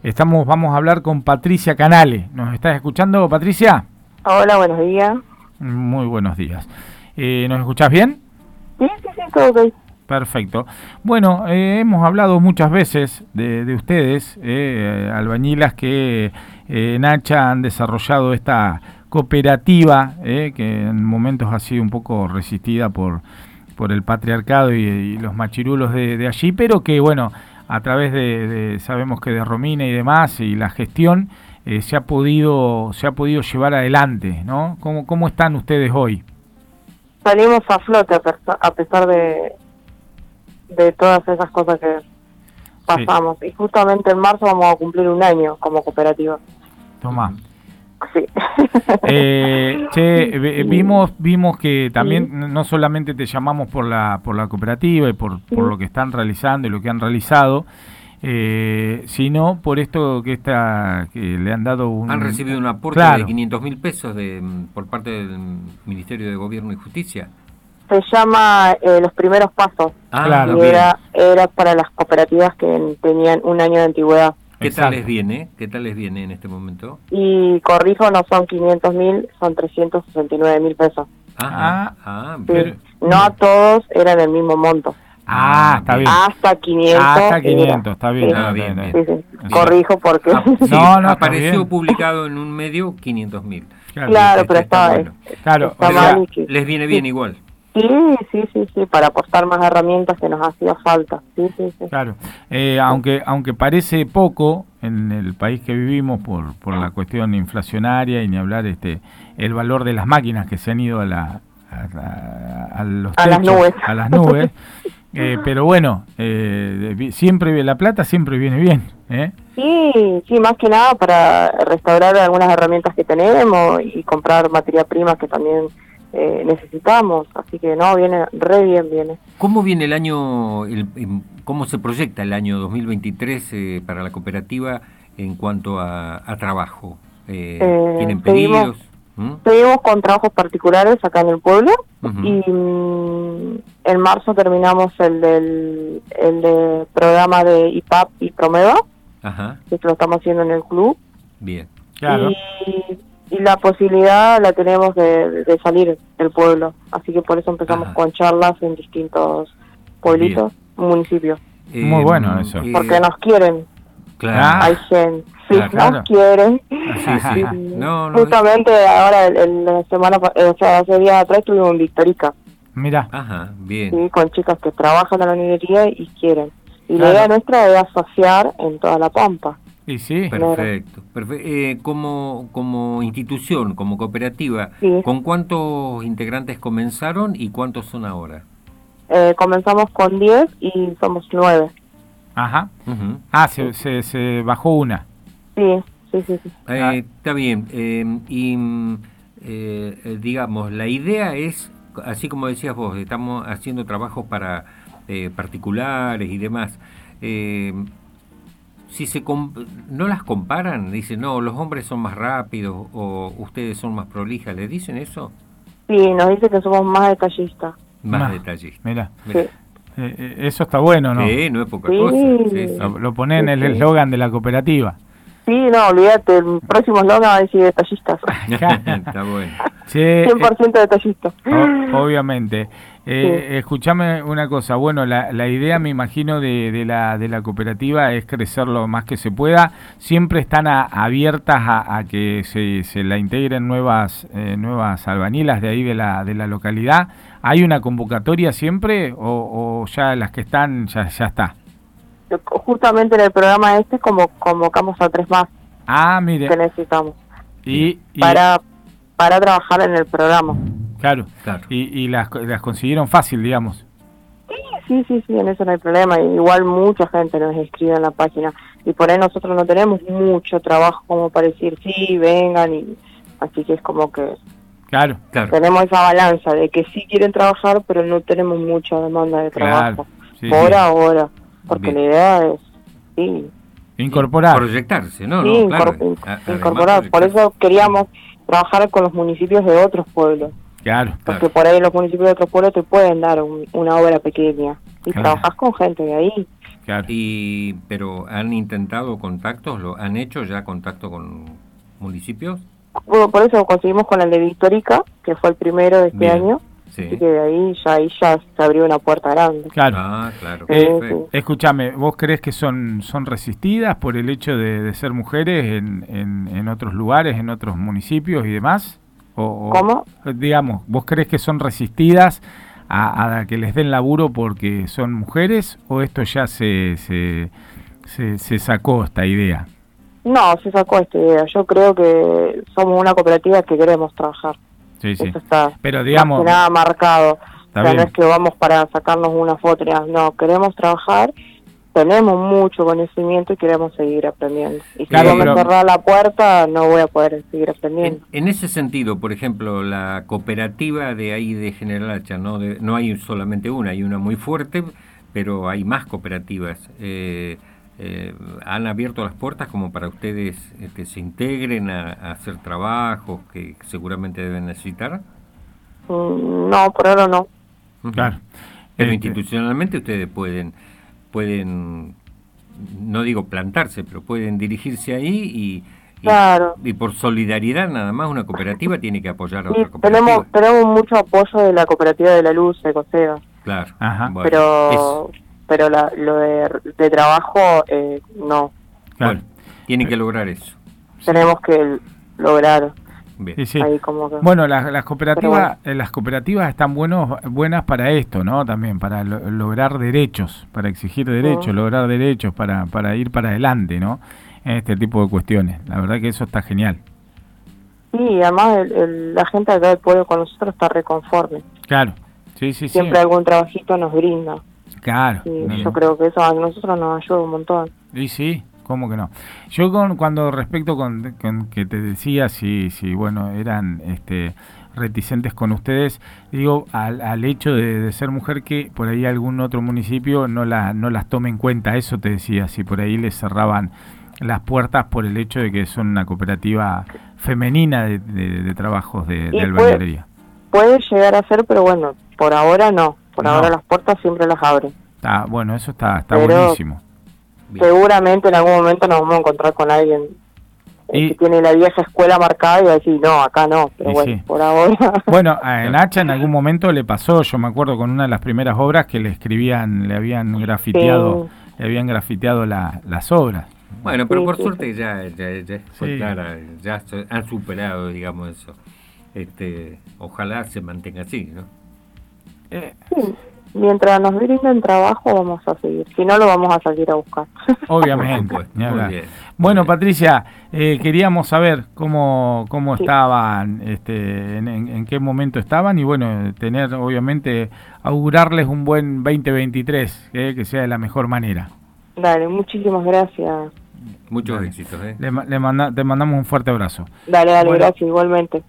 Vamos a hablar con Patricia Canale. ¿Nos estás escuchando, Patricia? Hola, buenos días. Muy buenos días. ¿Nos escuchás bien? Sí, todo ok. Perfecto. Bueno, hemos hablado muchas veces de ustedes, albañilas que en Hacha han desarrollado esta cooperativa que en momentos ha sido un poco resistida por el patriarcado y los machirulos de allí, pero que bueno, a través sabemos que de Romina y demás y la gestión se ha podido llevar adelante, ¿no? ¿Cómo están ustedes hoy? Salimos a flote a pesar de todas esas cosas que pasamos. Sí. Y justamente en marzo vamos a cumplir un año como cooperativa. Tomá. Sí. Vimos que también no solamente te llamamos por la cooperativa y por lo que están realizando y lo que han realizado, sino por esto que le han dado han recibido un aporte de 500.000 pesos por parte del Ministerio de Gobierno y Justicia. Se llama Los Primeros Pasos. Claro. Y era para las cooperativas que tenían un año de antigüedad. ¿Qué tal les viene? ¿Qué tal les viene en este momento? Y corrijo, no son 500.000, son 369.000 pesos. Pero, no a todos eran el mismo monto. Está bien. Hasta 500. Hasta 500, está bien. Sí. Corrijo porque... apareció publicado en un medio 500.000. Claro, pero está mal. Les viene bien igual. Sí, para aportar más herramientas que nos hacía falta. Sí. Claro, aunque parece poco en el país que vivimos por la cuestión inflacionaria y ni hablar el valor de las máquinas que se han ido a los techos, a las nubes, pero bueno, siempre la plata siempre viene bien, Sí, más que nada para restaurar algunas herramientas que tenemos y comprar materia prima que también necesitamos, así que viene re bien, viene. ¿Cómo viene el año, cómo se proyecta el año 2023 para la cooperativa en cuanto a trabajo? ¿Tienen pedidos? Seguimos con trabajos particulares acá en el pueblo. Y en marzo terminamos el de programa de IPAP y Promeva, que lo estamos haciendo en el club. Bien. Claro. Y la posibilidad la tenemos de salir del pueblo, así que por eso empezamos con charlas en distintos pueblitos, municipios. Muy bueno eso. Porque nos quieren. Claro. Hay gente, claro. nos quieren. Sí. Justamente ahora, la semana, hace días atrás estuvimos en Victorica. Mira. Bien. Sí, con chicas que trabajan en la minería y quieren. Y la idea nuestra es asociar en toda la Pampa. Y sí. Perfecto. Como institución, como cooperativa, ¿con cuántos integrantes comenzaron y cuántos son ahora? Comenzamos con 10 y somos 9. Se bajó una. Sí. Está bien. Digamos, la idea es, así como decías vos, estamos haciendo trabajos para particulares y demás. Si no las comparan, dicen, no, los hombres son más rápidos o ustedes son más prolijas, ¿les dicen eso? Sí, nos dice que somos más detallistas. Más detallistas. Mira. Sí. Eso está bueno, ¿no? Sí, no es poca cosa. Sí. Lo ponen en el eslogan de la cooperativa. Sí, no, olvídate, el próximo eslogan va a decir detallistas. Está bueno. 100% detallistas. Obviamente. Escuchame una cosa, bueno, la idea me imagino de la cooperativa es crecer lo más que se pueda. Siempre están abiertas a que se la integren nuevas albañilas de ahí de la localidad. ¿Hay una convocatoria siempre o ya las que están ya está? Justamente en el programa convocamos a 3 más. Mire. Que necesitamos. Y para trabajar en el programa. Claro. Y las consiguieron fácil, digamos. Sí, en eso no hay problema. Igual mucha gente nos escribe en la página y por ahí nosotros no tenemos mucho trabajo como para decir sí, vengan, así que es como que claro. Tenemos esa balanza de que sí quieren trabajar, pero no tenemos mucha demanda de trabajo por ahora, porque la idea es incorporar, proyectarse, ¿no? Sí, claro. incorporar. Por eso queríamos trabajar con los municipios de otros pueblos. Claro. Porque por ahí los municipios de otros pueblos te pueden dar una obra pequeña y trabajas con gente de ahí. Claro. Pero ¿han intentado contactos? ¿Lo han hecho ya contacto con municipios? Bueno, por eso conseguimos con el de Victorica, que fue el primero de este año. Sí. Así que de ahí ya se abrió una puerta grande. Claro. Claro. Escúchame, ¿vos creés que son resistidas por el hecho de ser mujeres en otros lugares, en otros municipios y demás? ¿Cómo? Digamos, ¿vos creés que son resistidas a que les den laburo porque son mujeres, o esto ya se sacó esta idea? No, se sacó esta idea. Yo creo que somos una cooperativa que queremos trabajar. Sí. Eso está, pero digamos, más que nada marcado. O sea, bien. no es que vamos para sacarnos una foto, no, queremos trabajar, tenemos mucho conocimiento y queremos seguir aprendiendo. Y si no me cerrar la puerta, no voy a poder seguir aprendiendo. En ese sentido, por ejemplo, la cooperativa de ahí de General Hacha, no hay solamente una, hay una muy fuerte, pero hay más cooperativas. ¿Han abierto las puertas como para ustedes que se integren a hacer trabajos que seguramente deben necesitar? No, por ahora no. Claro. Pero institucionalmente ustedes pueden, no digo plantarse, pero pueden dirigirse ahí claro. Y por solidaridad nada más una cooperativa tiene que apoyar a otra cooperativa. Tenemos mucho apoyo de la cooperativa de la luz, de Cosega. Claro. Ajá. Bueno, pero lo de trabajo, no. Claro. Bueno, tienen que lograr eso. Tenemos que lograr. Sí. Ahí como que... Bueno, las cooperativas están buenas para esto, ¿no? También para lograr derechos, para exigir derechos, lograr derechos, para ir para adelante, ¿no? En este tipo de cuestiones. La verdad que eso está genial. Sí, además la gente acá del pueblo con nosotros está reconforme. Claro, sí. Siempre algún trabajito nos brinda. Claro. Sí, yo creo que eso a nosotros nos ayuda un montón. Y sí, ¿cómo que no? Yo cuando respecto con que te decía si bueno, eran reticentes con ustedes, digo, al hecho de ser mujer, que por ahí algún otro municipio no las tome en cuenta, eso te decía, si por ahí les cerraban las puertas por el hecho de que son una cooperativa femenina de trabajos de albañilería. Puede llegar a ser, pero bueno, por ahora no. Por ahora las puertas siempre las abren. Bueno, eso está buenísimo. Seguramente en algún momento nos vamos a encontrar con alguien que tiene la vieja escuela marcada y va a decir, no, acá no, pero bueno, sí. Por ahora... Bueno, en Hacha en algún momento le pasó, yo me acuerdo con una de las primeras obras que le habían grafiteado las obras. Bueno, pero por suerte ya fue clara, ya han superado, digamos, eso. Ojalá se mantenga así, ¿no? Sí. Mientras nos brinden trabajo vamos a seguir, si no lo vamos a salir a buscar. Obviamente. Muy bien. Bueno, Patricia, queríamos saber cómo estaban, en qué momento estaban y bueno, obviamente augurarles un buen 2023, que sea de la mejor manera. Dale, muchísimas gracias. Muchos éxitos. Te mandamos un fuerte abrazo. Dale, bueno, gracias, igualmente.